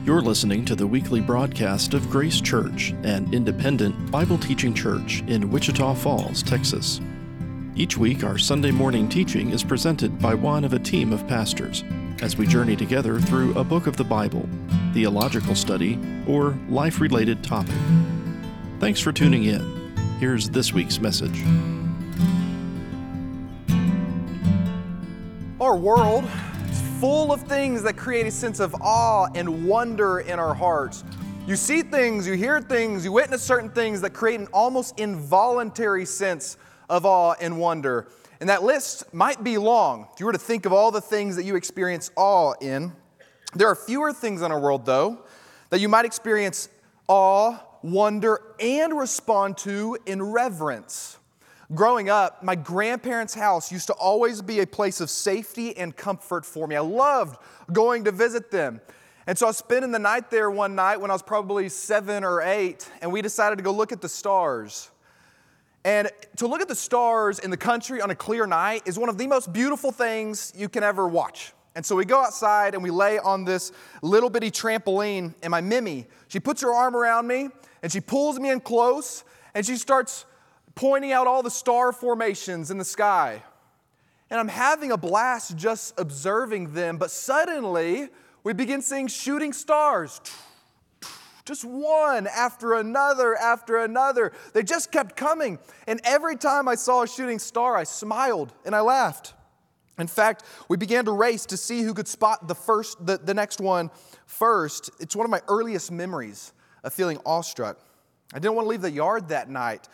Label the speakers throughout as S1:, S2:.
S1: You're listening to the weekly broadcast of Grace Church, an independent Bible teaching church in Wichita Falls, Texas. Each week, our Sunday morning teaching is presented by one of a team of pastors as we journey together through a book of the Bible, theological study, or life-related topic. Thanks for tuning in. Here's this week's message.
S2: Our world is full of things that create a sense of awe and wonder in our hearts. You see things, you hear things, you witness certain things that create an almost involuntary sense of awe and wonder. And that list might be long. If you were to think of all the things that you experience awe in, there are fewer things in our world, though, that you might experience awe, wonder, and respond to in reverence. Growing up, my grandparents' house used to always be a place of safety and comfort for me. I loved going to visit them. And so I was spending the night there one night when I was probably 7 or 8, and we decided to go look at the stars. And to look at the stars in the country on a clear night is one of the most beautiful things you can ever watch. And so we go outside and we lay on this little bitty trampoline, and my Mimi, she puts her arm around me and she pulls me in close and she starts pointing out all the star formations in the sky. And I'm having a blast just observing them, but suddenly we begin seeing shooting stars. Just one after another after another. They just kept coming. And every time I saw a shooting star, I smiled and I laughed. In fact, we began to race to see who could spot the next one first. It's one of my earliest memories of feeling awestruck. I didn't want to leave the yard that night.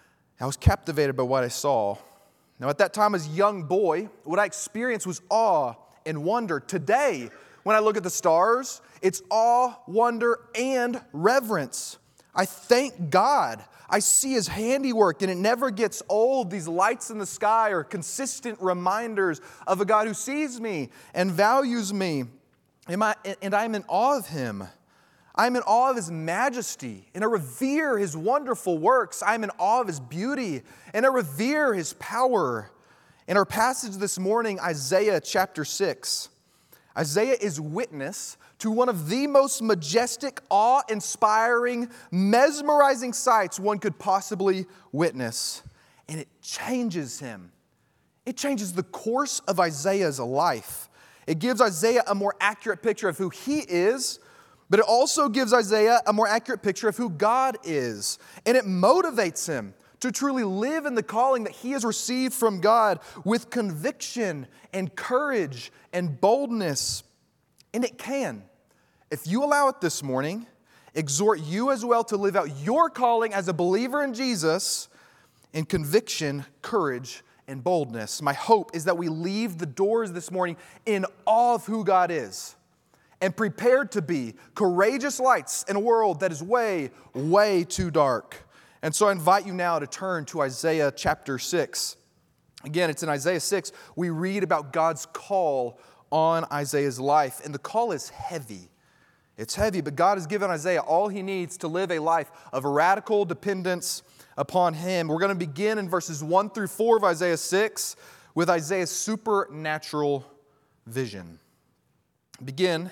S2: I was captivated by what I saw. Now, at that time as a young boy, what I experienced was awe and wonder. Today, when I look at the stars, it's awe, wonder, and reverence. I thank God. I see His handiwork, and it never gets old. These lights in the sky are consistent reminders of a God who sees me and values me. And I'm in awe of Him. I'm in awe of His majesty, and I revere His wonderful works. I'm in awe of His beauty, and I revere His power. In our passage this morning, Isaiah chapter 6, Isaiah is witness to one of the most majestic, awe-inspiring, mesmerizing sights one could possibly witness. And it changes him. It changes the course of Isaiah's life. It gives Isaiah a more accurate picture of who he is, but it also gives Isaiah a more accurate picture of who God is. And it motivates him to truly live in the calling that he has received from God with conviction and courage and boldness. And it can, if you allow it this morning, exhort you as well to live out your calling as a believer in Jesus in conviction, courage, and boldness. My hope is that we leave the doors this morning in awe of who God is and prepared to be courageous lights in a world that is way, way too dark. And so I invite you now to turn to Isaiah chapter 6. Again, it's in Isaiah 6. We read about God's call on Isaiah's life. And the call is heavy. It's heavy, but God has given Isaiah all he needs to live a life of radical dependence upon Him. We're going to begin in verses 1 through 4 of Isaiah 6 with Isaiah's supernatural vision. Beginning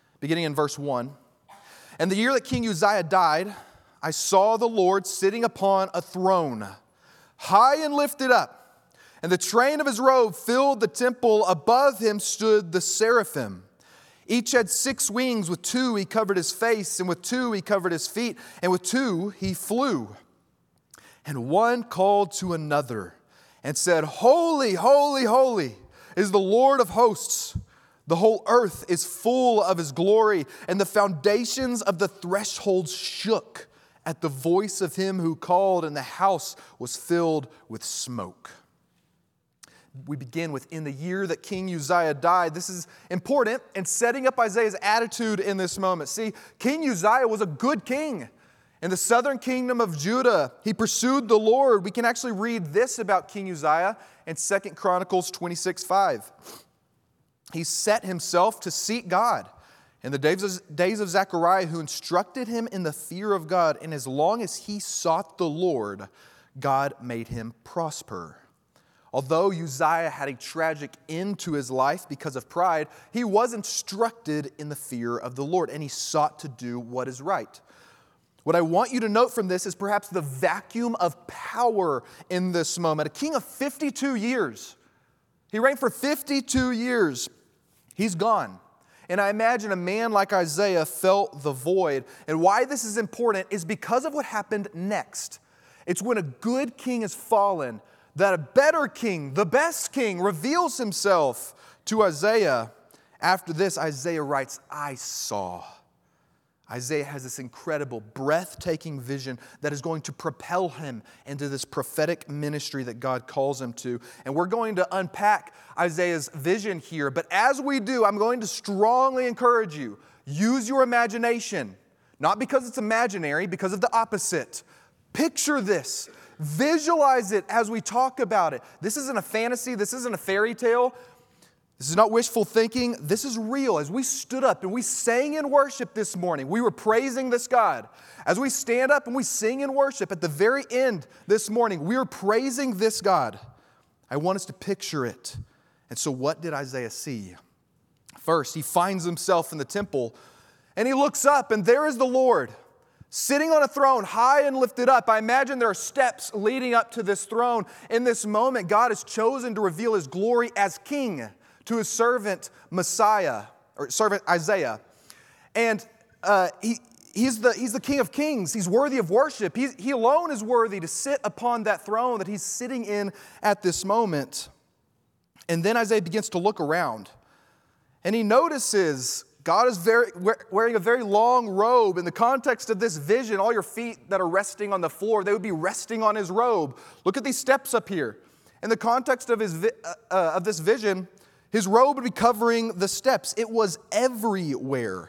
S2: in verse 1. And the year that King Uzziah died, I saw the Lord sitting upon a throne, high and lifted up, and the train of His robe filled the temple. Above Him stood the seraphim. Each had 6 wings. With 2 He covered His face, and with 2 He covered His feet, and with 2 He flew. And one called to another and said, Holy, holy, holy is the Lord of hosts. The whole earth is full of His glory. And the foundations of the thresholds shook at the voice of Him who called, and the house was filled with smoke. We begin with, in the year that King Uzziah died. This is important in setting up Isaiah's attitude in this moment. See, King Uzziah was a good king. In the southern kingdom of Judah, he pursued the Lord. We can actually read this about King Uzziah in 2 Chronicles 26:5. He set himself to seek God in the days of Zechariah, who instructed him in the fear of God. And as long as he sought the Lord, God made him prosper. Although Uzziah had a tragic end to his life because of pride, he was instructed in the fear of the Lord, and he sought to do what is right. What I want you to note from this is perhaps the vacuum of power in this moment. A king of 52 years. He reigned for 52 years. He's gone. And I imagine a man like Isaiah felt the void. And why this is important is because of what happened next. It's when a good king has fallen that a better king, the best king, reveals himself to Isaiah. After this, Isaiah writes, I saw. Isaiah has this incredible, breathtaking vision that is going to propel him into this prophetic ministry that God calls him to. And we're going to unpack Isaiah's vision here. But as we do, I'm going to strongly encourage you, use your imagination. Not because it's imaginary, because of the opposite. Picture this. Visualize it as we talk about it. This isn't a fantasy. This isn't a fairy tale. This is not wishful thinking. This is real. As we stood up and we sang in worship this morning, we were praising this God. As we stand up and we sing in worship at the very end this morning, we are praising this God. I want us to picture it. And so what did Isaiah see? First, he finds himself in the temple and he looks up and there is the Lord sitting on a throne high and lifted up. I imagine there are steps leading up to this throne. In this moment, God has chosen to reveal His glory as King to His servant Isaiah. And he's the King of Kings. He's worthy of worship. He alone is worthy to sit upon that throne that he's sitting in at this moment. And then Isaiah begins to look around. And he notices God is wearing a very long robe. In the context of this vision, all your feet that are resting on the floor, they would be resting on His robe. Look at these steps up here. In the context of this vision, His robe would be covering the steps. It was everywhere.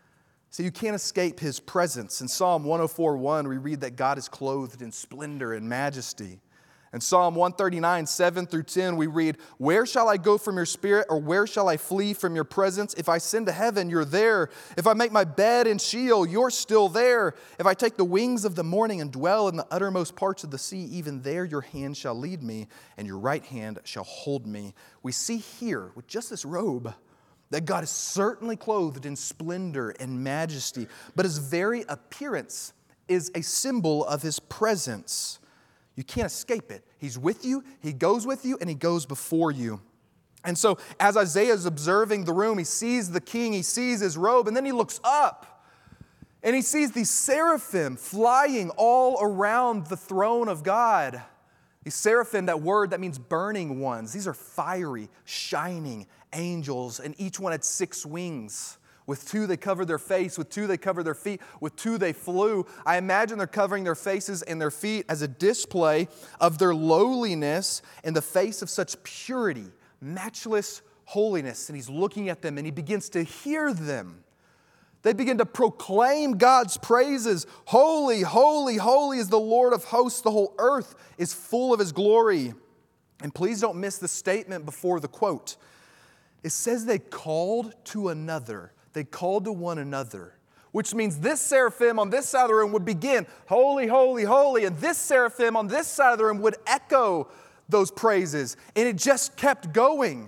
S2: So you can't escape His presence. In Psalm 104:1, we read that God is clothed in splendor and majesty. In Psalm 139, 7 through 10, we read, where shall I go from your spirit, or where shall I flee from your presence? If I ascend to heaven, you're there. If I make my bed in Sheol, you're still there. If I take the wings of the morning and dwell in the uttermost parts of the sea, even there your hand shall lead me, and your right hand shall hold me. We see here, with just this robe, that God is certainly clothed in splendor and majesty, but His very appearance is a symbol of His presence. You can't escape it. He's with you, He goes with you, and He goes before you. And so as Isaiah is observing the room, he sees the king, he sees his robe, and then he looks up and he sees these seraphim flying all around the throne of God. These seraphim, that word that means burning ones. These are fiery, shining angels, and each one had 6 wings. With 2, they covered their face. With 2, they covered their feet. With 2, they flew. I imagine they're covering their faces and their feet as a display of their lowliness in the face of such purity, matchless holiness. And He's looking at them and He begins to hear them. They begin to proclaim God's praises. Holy, holy, holy is the Lord of hosts. The whole earth is full of His glory. And please don't miss the statement before the quote. It says they called to another. They called to one another, which means this seraphim on this side of the room would begin, holy, holy, holy, and this seraphim on this side of the room would echo those praises, and it just kept going.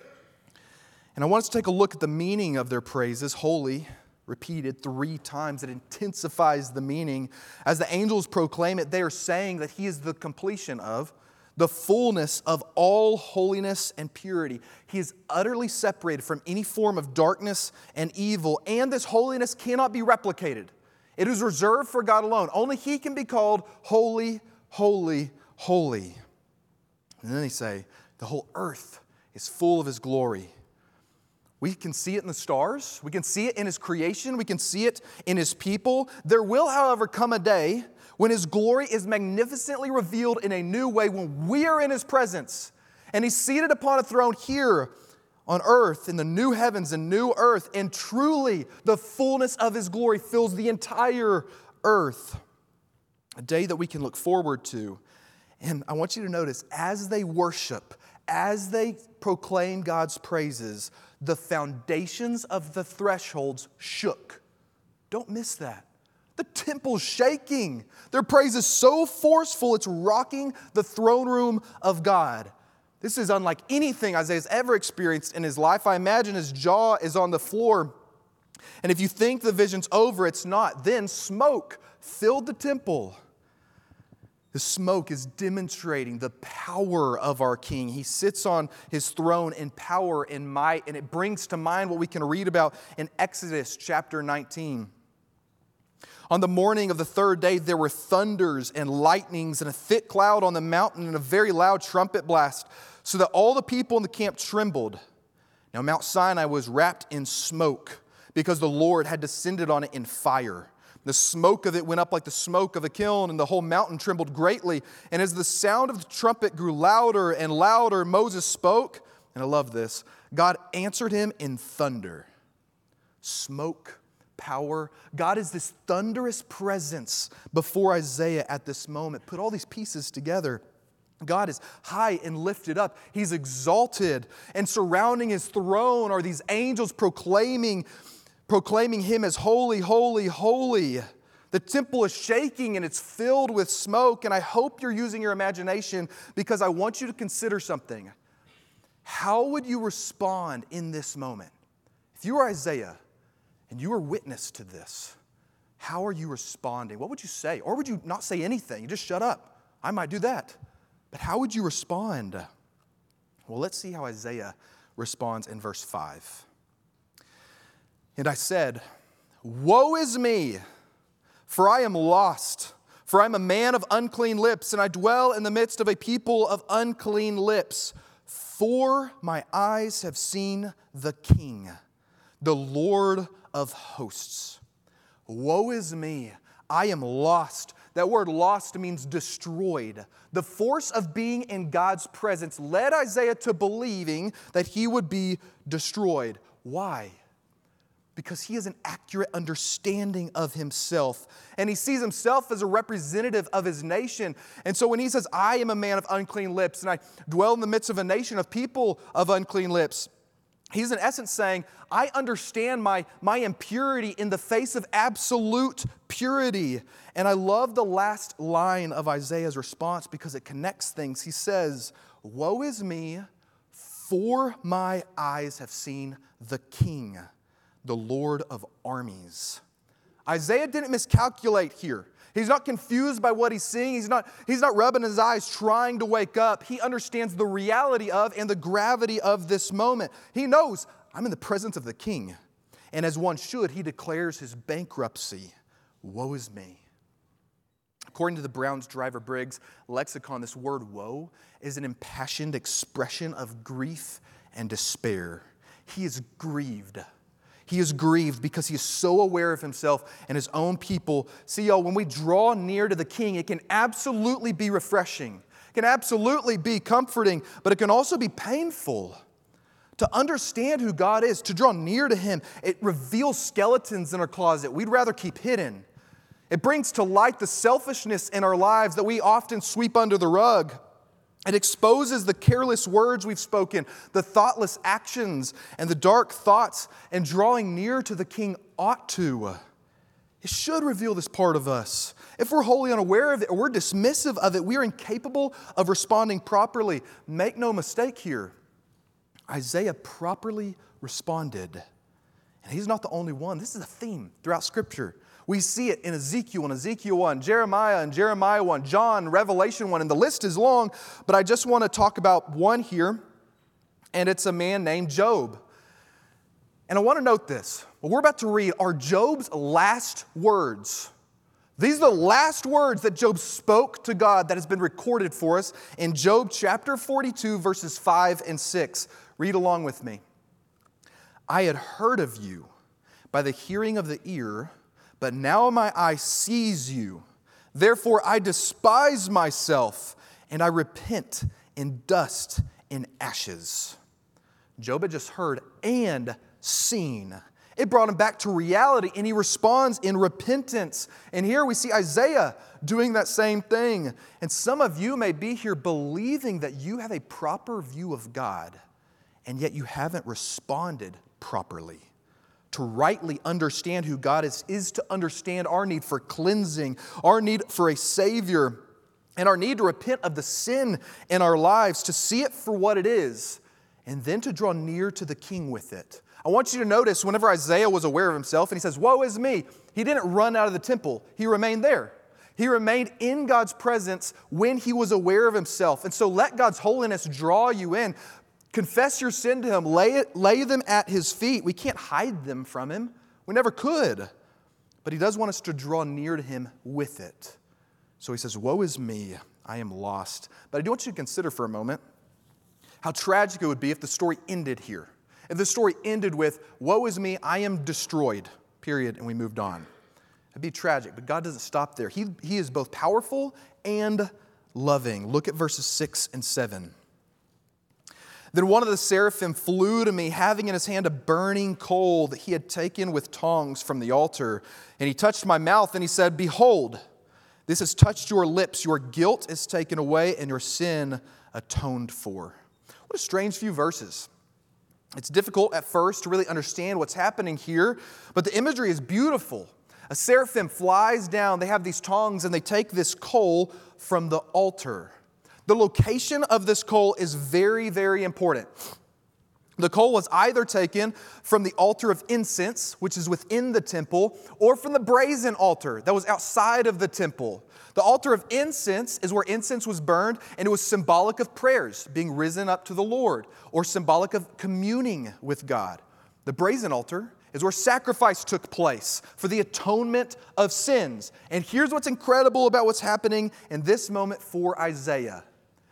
S2: And I want us to take a look at the meaning of their praises. Holy, repeated 3 times. It intensifies the meaning. As the angels proclaim it, they are saying that He is the completion of the fullness of all holiness and purity. He is utterly separated from any form of darkness and evil, and this holiness cannot be replicated. It is reserved for God alone. Only He can be called holy, holy, holy. And then they say, the whole earth is full of His glory. We can see it in the stars. We can see it in His creation. We can see it in His people. There will, however, come a day when His glory is magnificently revealed in a new way, when we are in His presence. And He's seated upon a throne here on earth, in the new heavens and new earth. And truly, the fullness of His glory fills the entire earth. A day that we can look forward to. And I want you to notice, as they worship, as they proclaim God's praises, the foundations of the thresholds shook. Don't miss that. The temple's shaking. Their praise is so forceful, it's rocking the throne room of God. This is unlike anything Isaiah's ever experienced in his life. I imagine his jaw is on the floor. And if you think the vision's over, it's not. Then smoke filled the temple. The smoke is demonstrating the power of our King. He sits on his throne in power and might, and it brings to mind what we can read about in Exodus chapter 19. On the morning of the third day, there were thunders and lightnings and a thick cloud on the mountain and a very loud trumpet blast, so that all the people in the camp trembled. Now Mount Sinai was wrapped in smoke because the Lord had descended on it in fire. The smoke of it went up like the smoke of a kiln, and the whole mountain trembled greatly. And as the sound of the trumpet grew louder and louder, Moses spoke, and I love this, God answered him in thunder. Smoke, power. God is this thunderous presence before Isaiah at this moment. Put all these pieces together. God is high and lifted up. He's exalted. And surrounding his throne are these angels proclaiming him as holy, holy, holy. The temple is shaking and it's filled with smoke. And I hope you're using your imagination because I want you to consider something. How would you respond in this moment? If you were Isaiah and you were witness to this, how are you responding? What would you say? Or would you not say anything? You just shut up. I might do that. But how would you respond? Well, let's see how Isaiah responds in verse 5. And I said, "Woe is me, for I am lost, for I am a man of unclean lips, and I dwell in the midst of a people of unclean lips. For my eyes have seen the King, the Lord of hosts." Woe is me, I am lost. That word lost means destroyed. The force of being in God's presence led Isaiah to believing that he would be destroyed. Why? Because he has an accurate understanding of himself. And he sees himself as a representative of his nation. And so when he says, I am a man of unclean lips, and I dwell in the midst of a nation of people of unclean lips, he's in essence saying, I understand my impurity in the face of absolute purity. And I love the last line of Isaiah's response because it connects things. He says, "Woe is me, for my eyes have seen the King, the Lord of armies." Isaiah didn't miscalculate here. He's not confused by what he's seeing. He's not rubbing his eyes trying to wake up. He understands the reality of and the gravity of this moment. He knows, I'm in the presence of the King. And as one should, he declares his bankruptcy. Woe is me. According to the Brown's Driver Briggs lexicon, this word woe is an impassioned expression of grief and despair. He is grieved. He is grieved because he is so aware of himself and his own people. See, y'all, when we draw near to the King, it can absolutely be refreshing. It can absolutely be comforting, but it can also be painful. To understand who God is, to draw near to him, it reveals skeletons in our closet we'd rather keep hidden. It brings to light the selfishness in our lives that we often sweep under the rug. It exposes the careless words we've spoken, the thoughtless actions, and the dark thoughts, and drawing near to the King ought to. It should reveal this part of us. If we're wholly unaware of it or we're dismissive of it, we're incapable of responding properly. Make no mistake here. Isaiah properly responded. And he's not the only one. This is a theme throughout Scripture. We see it in Ezekiel 1, Jeremiah and Jeremiah 1, John, Revelation 1, and the list is long, but I just want to talk about one here, and it's a man named Job. And I want to note this. What we're about to read are Job's last words. These are the last words that Job spoke to God that has been recorded for us in Job chapter 42, verses 5 and 6. Read along with me. I had heard of you by the hearing of the ear, but now my eye sees you. Therefore I despise myself, and I repent in dust and ashes. Job had just heard and seen. It brought him back to reality, and he responds in repentance. And here we see Isaiah doing that same thing. And some of you may be here believing that you have a proper view of God, and yet you haven't responded properly. To rightly understand who God is to understand our need for cleansing, our need for a Savior. and our need to repent of the sin in our lives, to see it for what it is, and then to draw near to the King with it. I want you to notice whenever Isaiah was aware of himself and he says, "Woe is me," he didn't run out of the temple. He remained there. He remained in God's presence when he was aware of himself. And so let God's holiness draw you in. Confess your sin to Him. Lay them at His feet. We can't hide them from Him. We never could. But He does want us to draw near to Him with it. So He says, "Woe is me, I am lost." But I do want you to consider for a moment how tragic it would be if the story ended here. If the story ended with, "Woe is me, I am destroyed," period, and we moved on. It'd be tragic, but God doesn't stop there. He is both powerful and loving. Look at verses 6 and 7. "Then one of the seraphim flew to me, having in his hand a burning coal that he had taken with tongs from the altar. And he touched my mouth, and he said, 'Behold, this has touched your lips. Your guilt is taken away, and your sin atoned for.'" What a strange few verses. It's difficult at first to really understand what's happening here, but the imagery is beautiful. A seraphim flies down. They have these tongs, and they take this coal from the altar. The location of this coal is very, very important. The coal was either taken from the altar of incense, which is within the temple, or from the brazen altar that was outside of the temple. The altar of incense is where incense was burned, and it was symbolic of prayers being risen up to the Lord, or symbolic of communing with God. The brazen altar is where sacrifice took place for the atonement of sins. And here's what's incredible about what's happening in this moment for Isaiah,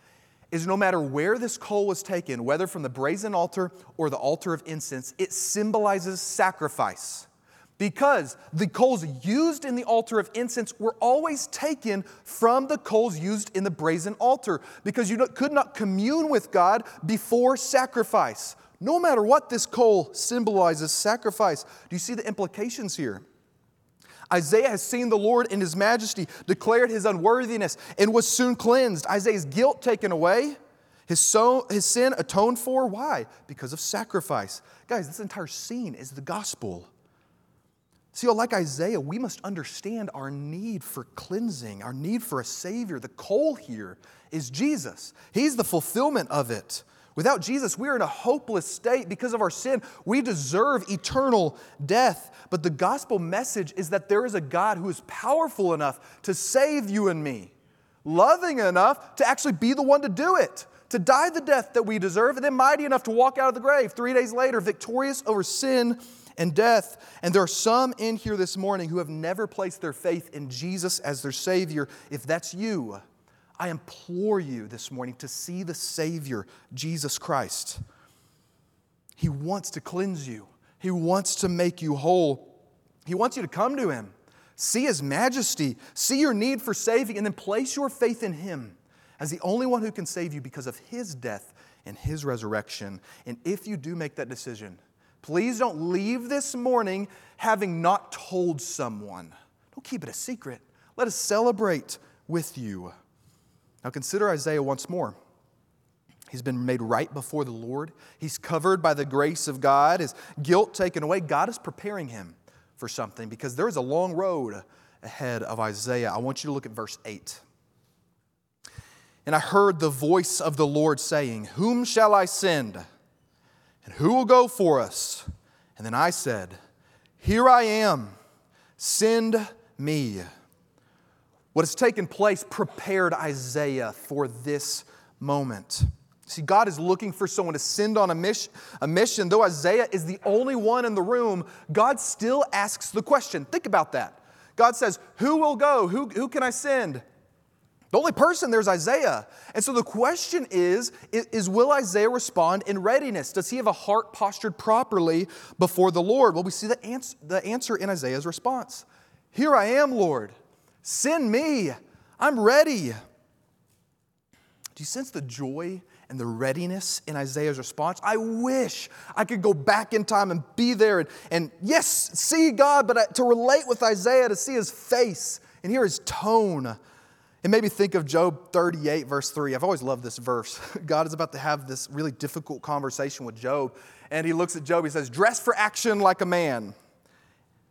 S2: is no matter where this coal was taken, whether from the brazen altar or the altar of incense, it symbolizes sacrifice. Because the coals used in the altar of incense were always taken from the coals used in the brazen altar, because you could not commune with God before sacrifice. No matter what, this coal symbolizes sacrifice. Do you see the implications here? Isaiah has seen the Lord in His majesty, declared His unworthiness, and was soon cleansed. Isaiah's guilt taken away, his sin atoned for. Why? Because of sacrifice. Guys, this entire scene is the gospel. See, like Isaiah, we must understand our need for cleansing, our need for a Savior. The coal here is Jesus. He's the fulfillment of it. Without Jesus, we are in a hopeless state because of our sin. We deserve eternal death. But the gospel message is that there is a God who is powerful enough to save you and me, loving enough to actually be the one to do it, to die the death that we deserve, and then mighty enough to walk out of the grave 3 days later, victorious over sin and death. And there are some in here this morning who have never placed their faith in Jesus as their Savior. If that's you, I implore you this morning to see the Savior, Jesus Christ. He wants to cleanse you. He wants to make you whole. He wants you to come to Him, see His majesty, see your need for saving, and then place your faith in Him as the only one who can save you because of His death and His resurrection. And if you do make that decision, please don't leave this morning having not told someone. Don't keep it a secret. Let us celebrate with you. Now consider Isaiah once more. He's been made right before the Lord. He's covered by the grace of God. His guilt taken away. God is preparing him for something because there is a long road ahead of Isaiah. I want you to look at verse 8. "And I heard the voice of the Lord saying, 'Whom shall I send? And who will go for us?' And then I said, 'Here I am, send me.'" What has taken place prepared Isaiah for this moment. See, God is looking for someone to send on a mission. Though Isaiah is the only one in the room, God still asks the question. Think about that. God says, "Who will go? Who can I send?" The only person there is Isaiah. And so the question is will Isaiah respond in readiness? Does he have a heart postured properly before the Lord? Well, we see the answer in Isaiah's response. "Here I am, Lord. Send me. I'm ready." Do you sense the joy and the readiness in Isaiah's response? I wish I could go back in time and be there and yes, see God, but to relate with Isaiah, to see his face and hear his tone. It made me think of Job 38, verse 3. I've always loved this verse. God is about to have this really difficult conversation with Job. And he looks at Job, he says, "Dress for action like a man."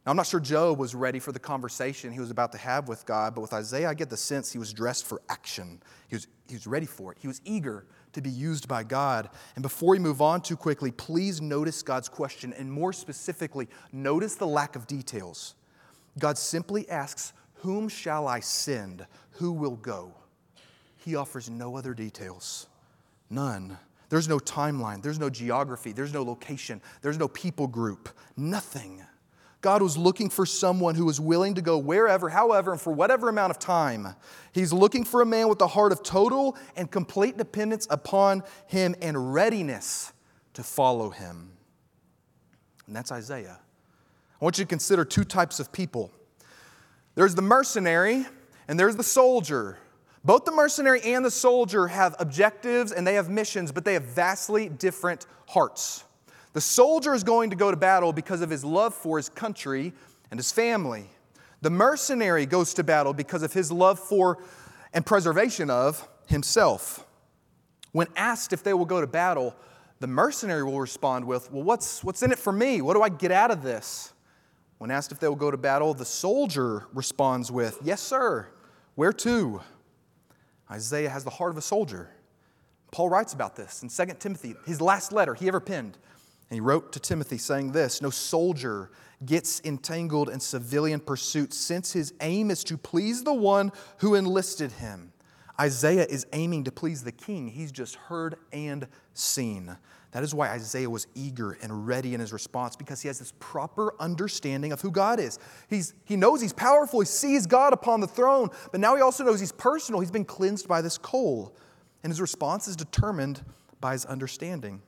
S2: Now, I'm not sure Job was ready for the conversation he was about to have with God, but with Isaiah, I get the sense he was dressed for action. He was ready for it. He was eager to be used by God. And before we move on too quickly, please notice God's question, and more specifically, notice the lack of details. God simply asks, "Whom shall I send? Who will go?" He offers no other details. None. There's no timeline. There's no geography. There's no location. There's no people group. Nothing. God was looking for someone who was willing to go wherever, however, and for whatever amount of time. He's looking for a man with a heart of total and complete dependence upon Him and readiness to follow Him. And that's Isaiah. I want you to consider two types of people. There's the mercenary and there's the soldier. Both the mercenary and the soldier have objectives and they have missions, but they have vastly different hearts. The soldier is going to go to battle because of his love for his country and his family. The mercenary goes to battle because of his love for and preservation of himself. When asked if they will go to battle, the mercenary will respond with, "Well, what's in it for me? What do I get out of this?" When asked if they will go to battle, the soldier responds with, "Yes, sir. Where to?" Isaiah has the heart of a soldier. Paul writes about this in 2 Timothy, his last letter he ever penned. And he wrote to Timothy saying this, "No soldier gets entangled in civilian pursuits since his aim is to please the one who enlisted him." Isaiah is aiming to please the king he's just heard and seen. That is why Isaiah was eager and ready in his response, because he has this proper understanding of who God is. He knows He's powerful. He sees God upon the throne, but now he also knows He's personal. He's been cleansed by this coal, and his response is determined by his understanding.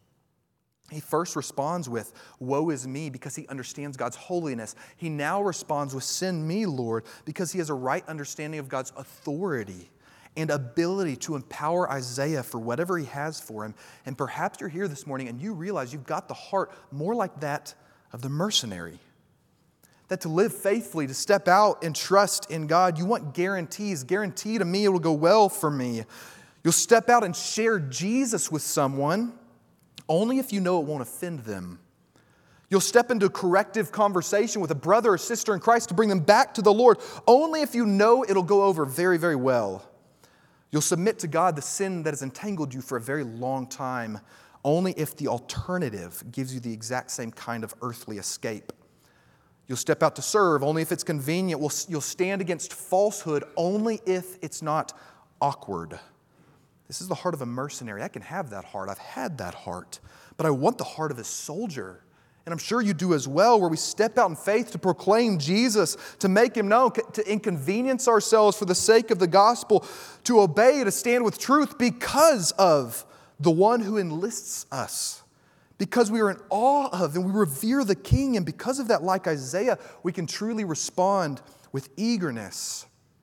S2: He first responds with, "Woe is me," because he understands God's holiness. He now responds with, "Send me, Lord," because he has a right understanding of God's authority and ability to empower Isaiah for whatever He has for him. And perhaps you're here this morning and you realize you've got the heart more like that of the mercenary. That to live faithfully, to step out and trust in God, you want guarantees. Guarantee to me it will go well for me. You'll step out and share Jesus with someone only if you know it won't offend them. You'll step into a corrective conversation with a brother or sister in Christ to bring them back to the Lord only if you know it'll go over very, very well. You'll submit to God the sin that has entangled you for a very long time only if the alternative gives you the exact same kind of earthly escape. You'll step out to serve only if it's convenient. You'll stand against falsehood only if it's not awkward. This is the heart of a mercenary. I can have that heart. I've had that heart. But I want the heart of a soldier. And I'm sure you do as well, where we step out in faith to proclaim Jesus, to make Him known, to inconvenience ourselves for the sake of the gospel, to obey, to stand with truth because of the one who enlists us. Because we are in awe of and we revere the King. And because of that, like Isaiah, we can truly respond with eagerness.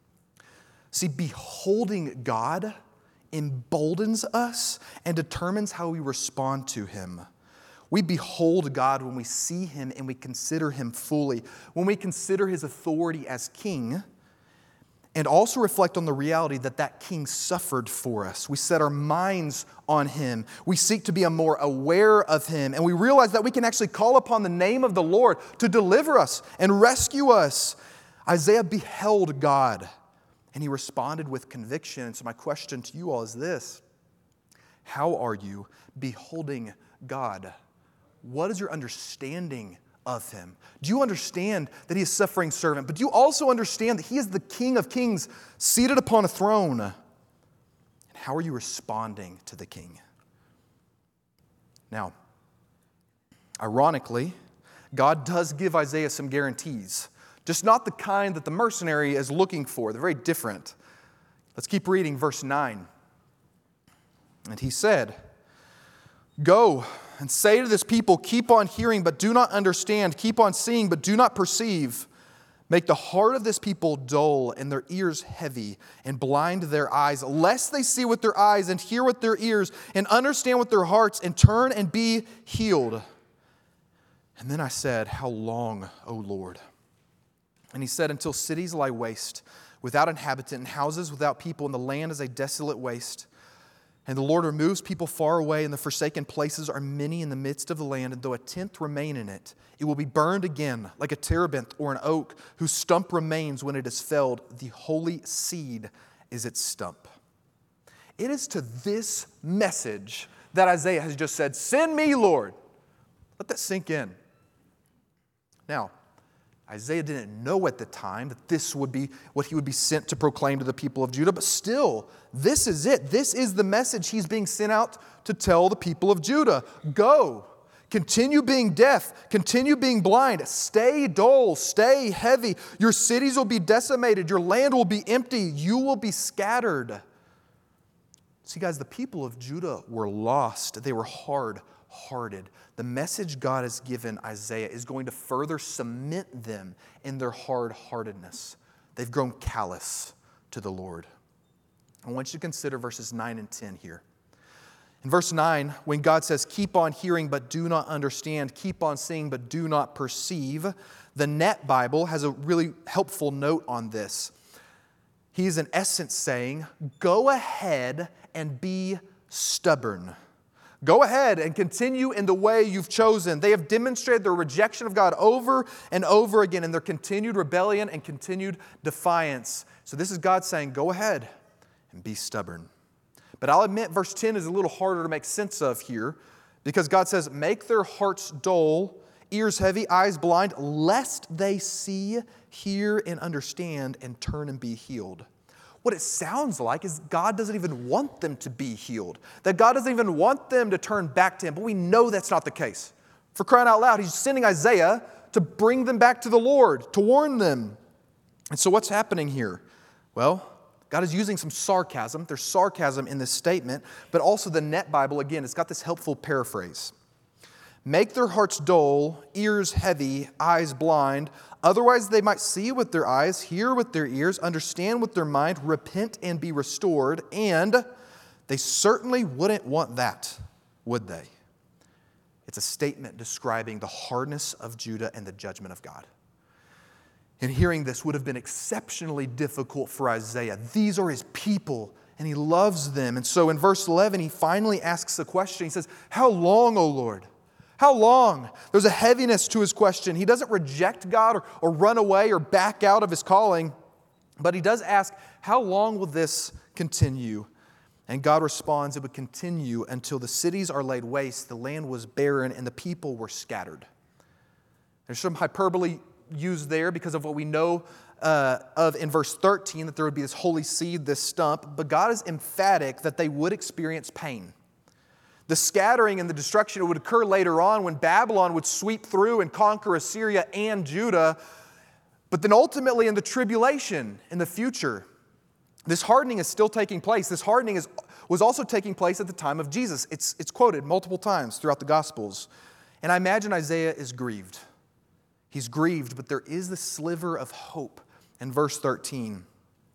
S2: See, beholding God emboldens us and determines how we respond to Him. We behold God when we see Him and we consider Him fully. When we consider His authority as King and also reflect on the reality that that King suffered for us. We set our minds on Him. We seek to be more aware of Him. And we realize that we can actually call upon the name of the Lord to deliver us and rescue us. Isaiah beheld God and he responded with conviction. And so my question to you all is this: how are you beholding God? What is your understanding of Him? Do you understand that He is suffering servant? But do you also understand that He is the King of kings seated upon a throne? And how are you responding to the King? Now, ironically, God does give Isaiah some guarantees. Just not the kind that the mercenary is looking for. They're very different. Let's keep reading verse 9. And He said, "Go and say to this people, keep on hearing but do not understand. Keep on seeing but do not perceive. Make the heart of this people dull and their ears heavy and blind their eyes, lest they see with their eyes and hear with their ears and understand with their hearts and turn and be healed." And then I said, "How long, O Lord?" And He said, "Until cities lie waste, without inhabitant, and houses without people, and the land is a desolate waste. And the Lord removes people far away, and the forsaken places are many in the midst of the land, and though a tenth remain in it, it will be burned again like a terebinth or an oak whose stump remains when it is felled. The holy seed is its stump. It is to this message that Isaiah has just said, "Send me, Lord." Let that sink in. Now, Isaiah didn't know at the time that this would be what he would be sent to proclaim to the people of Judah, but still, this is it. This is the message he's being sent out to tell the people of Judah. Go, continue being deaf, continue being blind, stay dull, stay heavy. Your cities will be decimated, your land will be empty, you will be scattered. See, guys, the people of Judah were lost. They were hard-hearted. The message God has given Isaiah is going to further cement them in their hard-heartedness. They've grown callous to the Lord. I want you to consider verses 9 and 10 here. In verse 9, when God says, "Keep on hearing but do not understand, keep on seeing but do not perceive," the Net Bible has a really helpful note on this. He's in essence saying, go ahead and be stubborn. Go ahead and continue in the way you've chosen. They have demonstrated their rejection of God over and over again in their continued rebellion and continued defiance. So this is God saying, go ahead and be stubborn. But I'll admit verse 10 is a little harder to make sense of here because God says, make their hearts dull, ears heavy, eyes blind, lest they see, hear, and understand and turn and be healed. What it sounds like is God doesn't even want them to be healed. That God doesn't even want them to turn back to Him. But we know that's not the case. For crying out loud, He's sending Isaiah to bring them back to the Lord, to warn them. And so what's happening here? Well, God is using some sarcasm. There's sarcasm in this statement, but also the Net Bible, again, it's got this helpful paraphrase. Make their hearts dull, ears heavy, eyes blind. Otherwise they might see with their eyes, hear with their ears, understand with their mind, repent and be restored. And they certainly wouldn't want that, would they? It's a statement describing the hardness of Judah and the judgment of God. And hearing this would have been exceptionally difficult for Isaiah. These are his people, and he loves them. And so in verse 11, he finally asks a question. He says, "How long, O Lord? How long?" There's a heaviness to his question. He doesn't reject God or run away or back out of his calling, but he does ask, how long will this continue? And God responds, it would continue until the cities are laid waste, the land was barren, and the people were scattered. There's some hyperbole used there because of what we know of in verse 13, that there would be this holy seed, this stump, but God is emphatic that they would experience pain. The scattering and the destruction would occur later on when Babylon would sweep through and conquer Assyria and Judah. But then ultimately in the tribulation in the future, this hardening is still taking place. This hardening was also taking place at the time of Jesus. It's quoted multiple times throughout the Gospels. And I imagine Isaiah is grieved. He's grieved, but there is this sliver of hope in verse 13.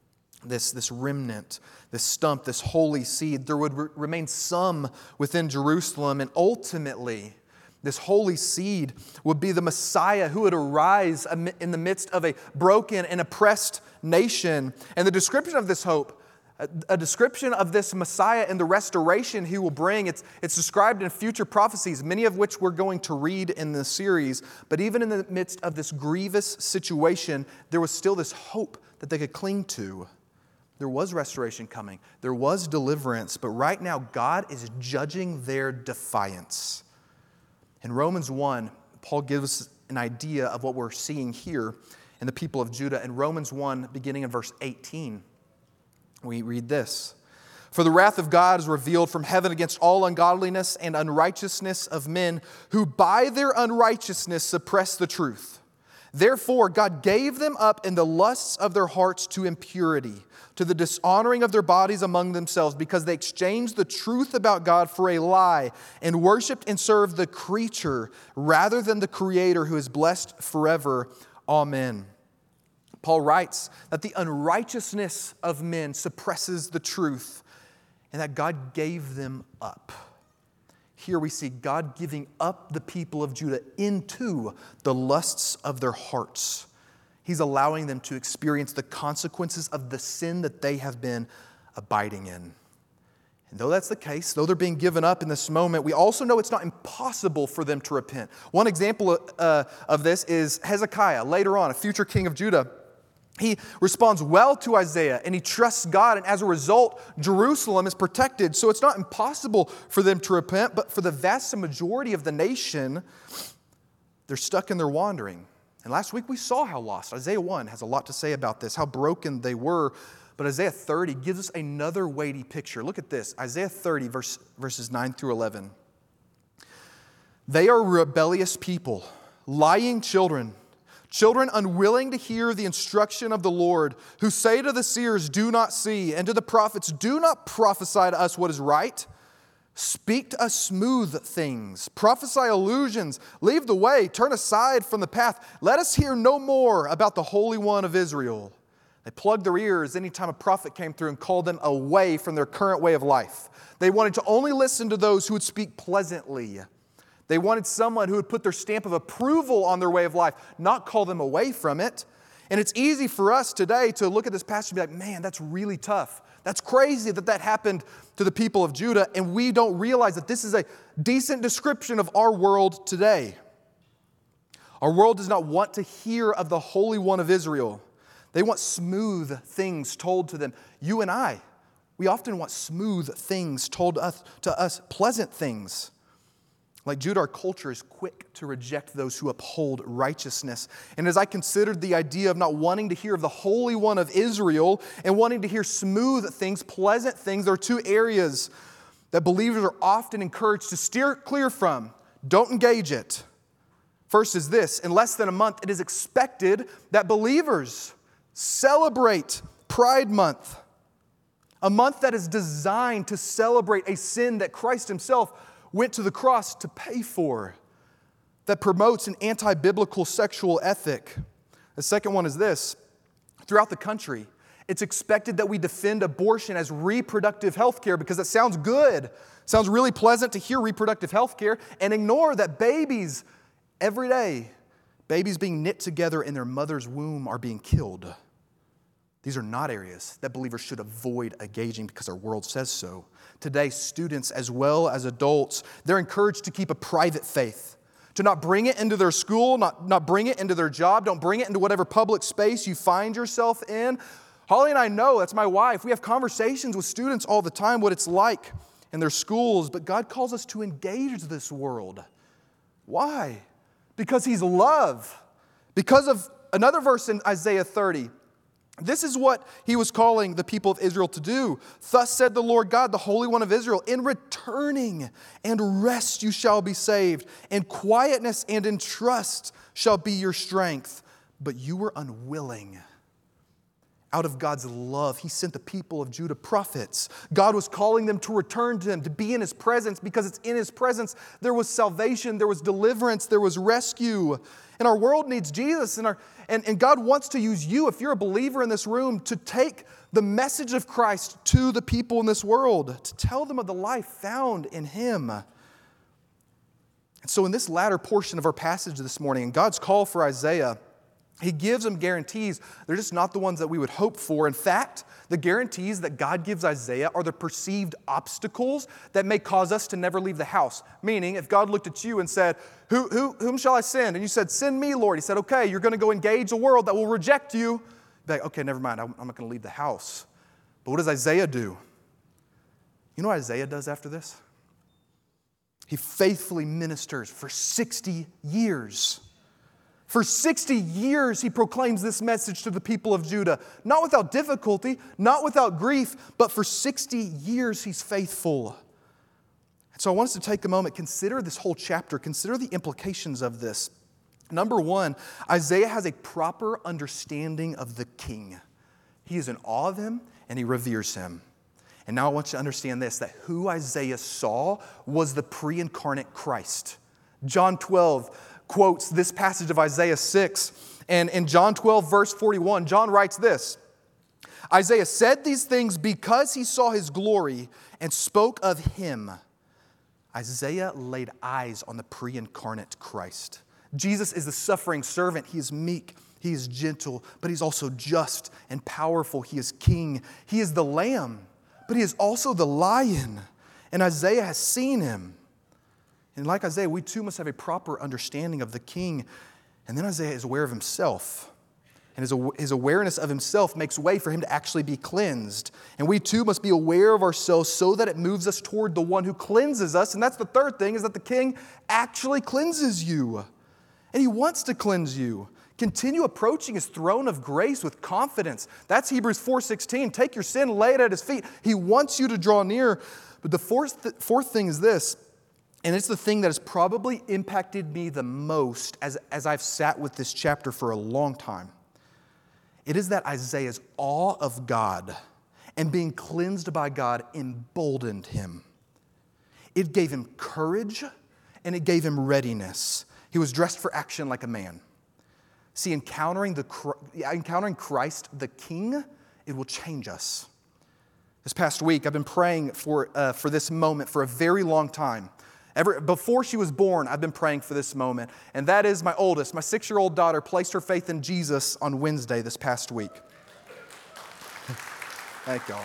S2: This remnant, this stump, this holy seed, there would remain some within Jerusalem, and ultimately this holy seed would be the Messiah who would arise in the midst of a broken and oppressed nation. And the description of this hope, a description of this Messiah and the restoration he will bring, it's described in future prophecies, many of which we're going to read in this series. But even in the midst of this grievous situation, there was still this hope that they could cling to. There was restoration coming. There was deliverance. But right now, God is judging their defiance. In Romans 1, Paul gives us an idea of what we're seeing here in the people of Judah. In Romans 1, beginning in verse 18, we read this. "For the wrath of God is revealed from heaven against all ungodliness and unrighteousness of men who by their unrighteousness suppress the truth. Therefore, God gave them up in the lusts of their hearts to impurity, to the dishonoring of their bodies among themselves, because they exchanged the truth about God for a lie and worshiped and served the creature rather than the Creator, who is blessed forever. Amen." Paul writes that the unrighteousness of men suppresses the truth and that God gave them up. Here we see God giving up the people of Judah into the lusts of their hearts. He's allowing them to experience the consequences of the sin that they have been abiding in. And though that's the case, though they're being given up in this moment, we also know it's not impossible for them to repent. One example of this is Hezekiah, later on, a future king of Judah. He responds well to Isaiah, and he trusts God, and as a result, Jerusalem is protected. So it's not impossible for them to repent, but for the vast majority of the nation, they're stuck in their wandering. And last week we saw how lost. Isaiah 1 has a lot to say about this, how broken they were. But Isaiah 30 gives us another weighty picture. Look at this, Isaiah 30, verses 9 through 11. They are rebellious people, lying children, children unwilling to hear the instruction of the Lord, who say to the seers, do not see, and to the prophets, do not prophesy to us what is right. Speak to us smooth things, prophesy illusions, leave the way, turn aside from the path. Let us hear no more about the Holy One of Israel. They plugged their ears anytime a prophet came through and called them away from their current way of life. They wanted to only listen to those who would speak pleasantly. They wanted someone who would put their stamp of approval on their way of life, not call them away from it. And it's easy for us today to look at this passage and be like, man, that's really tough. That's crazy that happened to the people of Judah, and we don't realize that this is a decent description of our world today. Our world does not want to hear of the Holy One of Israel. They want smooth things told to them. You and I, we often want smooth things told to us, pleasant things. Like Judah, our culture is quick to reject those who uphold righteousness. And as I considered the idea of not wanting to hear of the Holy One of Israel and wanting to hear smooth things, pleasant things, there are two areas that believers are often encouraged to steer clear from. Don't engage it. First is this: in less than a month, it is expected that believers celebrate Pride Month, a month that is designed to celebrate a sin that Christ Himself went to the cross to pay for, that promotes an anti-biblical sexual ethic. The second one is this: throughout the country, it's expected that we defend abortion as reproductive health care because it sounds good. It sounds really pleasant to hear reproductive health care, and ignore that babies, every day, babies being knit together in their mother's womb are being killed. These are not areas that believers should avoid engaging because our world says so. Today, students as well as adults, they're encouraged to keep a private faith, to not bring it into their school, not bring it into their job, don't bring it into whatever public space you find yourself in. Holly and I know, that's my wife, we have conversations with students all the time, what it's like in their schools, but God calls us to engage this world. Why? Because He's love. Because of another verse in Isaiah 30. This is what He was calling the people of Israel to do. Thus said the Lord God, the Holy One of Israel, in returning and rest you shall be saved, in quietness and in trust shall be your strength. But you were unwilling. Out of God's love, He sent the people of Judah prophets. God was calling them to return to Him, to be in His presence, because it's in His presence there was salvation, there was deliverance, there was rescue. And our world needs Jesus, and God wants to use you, if you're a believer in this room, to take the message of Christ to the people in this world, to tell them of the life found in Him. And so in this latter portion of our passage this morning, in God's call for Isaiah, He gives them guarantees. They're just not the ones that we would hope for. In fact, the guarantees that God gives Isaiah are the perceived obstacles that may cause us to never leave the house. Meaning, if God looked at you and said, whom shall I send? And you said, send me, Lord. He said, okay, you're going to go engage a world that will reject you. You'd be like, okay, never mind, I'm not going to leave the house. But what does Isaiah do? You know what Isaiah does after this? He faithfully ministers for 60 years. For 60 years, he proclaims this message to the people of Judah. Not without difficulty, not without grief, but for 60 years he's faithful. And so I want us to take a moment, consider this whole chapter, consider the implications of this. Number one, Isaiah has a proper understanding of the King. He is in awe of Him and he reveres Him. And now I want you to understand this, that who Isaiah saw was the pre-incarnate Christ. John 12 quotes this passage of Isaiah 6. And in John 12, verse 41, John writes this: Isaiah said these things because he saw His glory and spoke of Him. Isaiah laid eyes on the pre-incarnate Christ. Jesus is the suffering servant. He is meek. He is gentle, but He's also just and powerful. He is King. He is the Lamb but he is also the lion, and Isaiah has seen him. And like Isaiah, we too must have a proper understanding of the king. And then Isaiah is aware of himself. And his awareness of himself makes way for him to actually be cleansed. And we too must be aware of ourselves so that it moves us toward the one who cleanses us. And that's the third thing, is that the king actually cleanses you. And he wants to cleanse you. Continue approaching his throne of grace with confidence. That's Hebrews 4:16. Take your sin, lay it at his feet. He wants you to draw near. But the fourth thing is this, and it's the thing that has probably impacted me the most as I've sat with this chapter for a long time. It is that Isaiah's awe of God and being cleansed by God emboldened him. It gave him courage and it gave him readiness. He was dressed for action like a man. See, encountering Christ the King, it will change us. This past week, I've been praying for this moment for a very long time. Before she was born, I've been praying for this moment. And that is my oldest, my 6-year-old daughter, placed her faith in Jesus on Wednesday this past week. Thank y'all.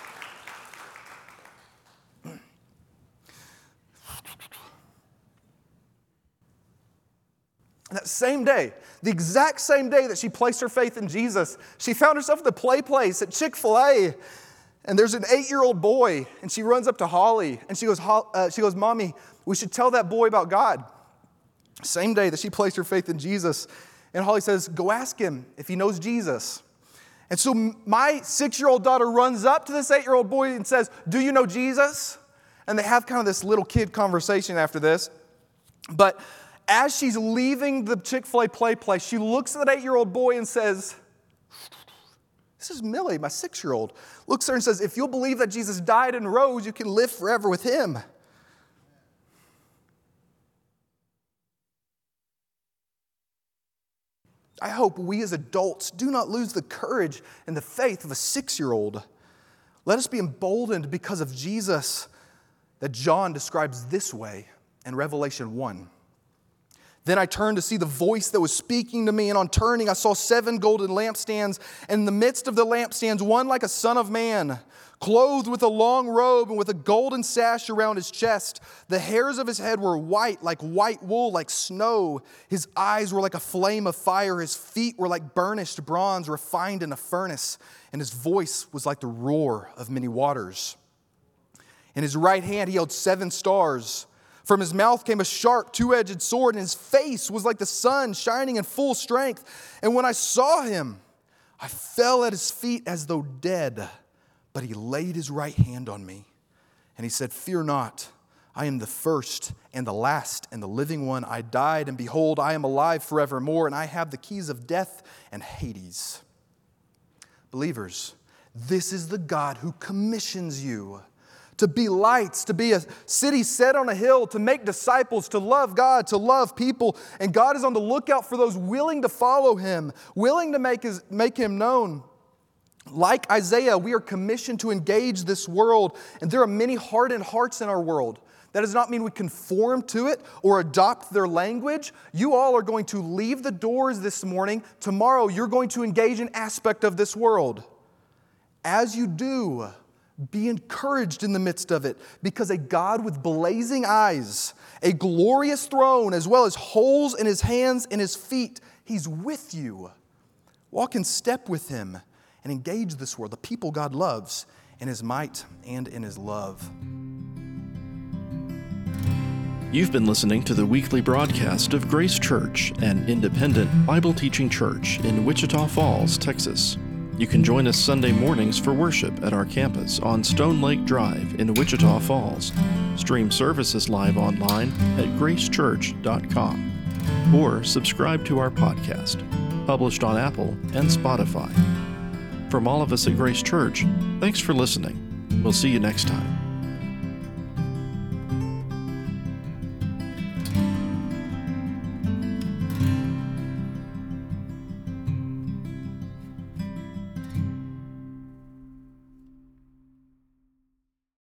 S2: That same day, the exact same day that she placed her faith in Jesus, she found herself at the play place at Chick-fil-A. And there's an 8-year-old boy, and she runs up to Holly, and she goes, Mommy, we should tell that boy about God. Same day that she placed her faith in Jesus. And Holly says, go ask him if he knows Jesus. And so my 6-year-old daughter runs up to this 8-year-old boy and says, do you know Jesus? And they have kind of this little kid conversation after this. But as she's leaving the Chick-fil-A play place, she looks at that 8-year-old boy and says, this is Millie, my 6-year-old. Looks at her and says, if you'll believe that Jesus died and rose, you can live forever with him. I hope we as adults do not lose the courage and the faith of a 6-year-old. Let us be emboldened because of Jesus that John describes this way in Revelation 1. Then I turned to see the voice that was speaking to me, and on turning I saw 7 golden lampstands, and in the midst of the lampstands one like a son of man, clothed with a long robe and with a golden sash around his chest. The hairs of his head were white, like white wool, like snow. His eyes were like a flame of fire. His feet were like burnished bronze refined in a furnace, and his voice was like the roar of many waters. In his right hand he held 7 stars. From his mouth came a sharp, 2-edged sword, and his face was like the sun shining in full strength. And when I saw him, I fell at his feet as though dead. But he laid his right hand on me, and he said, fear not, I am the first and the last and the living one. I died, and behold, I am alive forevermore, and I have the keys of death and Hades. Believers, this is the God who commissions you to be lights, to be a city set on a hill, to make disciples, to love God, to love people. And God is on the lookout for those willing to follow him, willing to make him known. Like Isaiah, we are commissioned to engage this world. And there are many hardened hearts in our world. That does not mean we conform to it or adopt their language. You all are going to leave the doors this morning. Tomorrow, you're going to engage an aspect of this world. As you do, be encouraged in the midst of it, because a God with blazing eyes, a glorious throne, as well as holes in his hands and his feet, he's with you. Walk in step with him and engage this world, the people God loves, in his might and in his love.
S1: You've been listening to the weekly broadcast of Grace Church, an independent Bible teaching church in Wichita Falls, Texas. You can join us Sunday mornings for worship at our campus on Stone Lake Drive in Wichita Falls. Stream services live online at gracechurch.com or subscribe to our podcast, published on Apple and Spotify. From all of us at Grace Church, thanks for listening. We'll see you next time.